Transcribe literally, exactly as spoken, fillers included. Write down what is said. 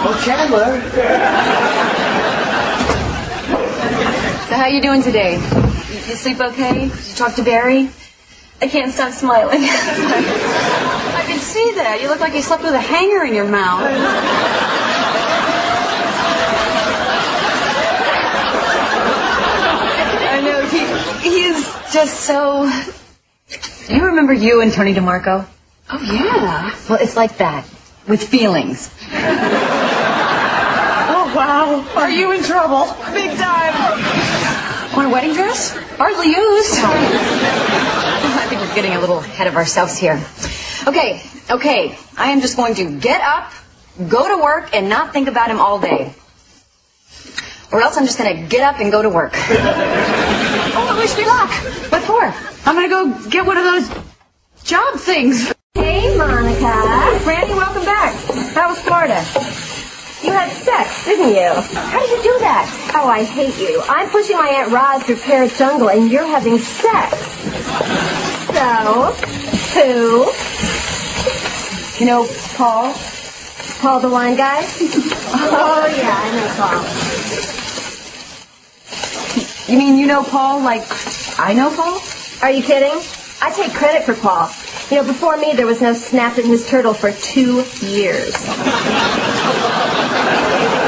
Oh, Chandler. So how you doing today? You, you sleep okay? Did you talk to Barry? I can't stop smiling. I can see that. You look like you slept with a hanger in your mouth. I know. He, he is just so... Do you remember you and Tony DeMarco? Oh, yeah. Well, it's like that. With feelings. Oh, wow. Are you in trouble? Big time. Want a wedding dress? Hardly used. I think we're getting a little ahead of ourselves here. Okay, okay. I am just going to get up, go to work, and not think about him all day. Or else I'm just going to get up and go to work. Oh, wish me luck. What for? I'm going to go get one of those job things. Hey, Monica. Brandy, welcome back. How was Florida? You had sex, didn't you? How did you do that? Oh, I hate you. I'm pushing my Aunt Roz through Parrot Jungle, and you're having sex. So, who? You know, Paul? Paul the wine guy? Oh, yeah, I know Paul. You mean you know Paul like I know Paul? Are you kidding? I take credit for Paul. You know, before me, there was no snap in his turtle for two years.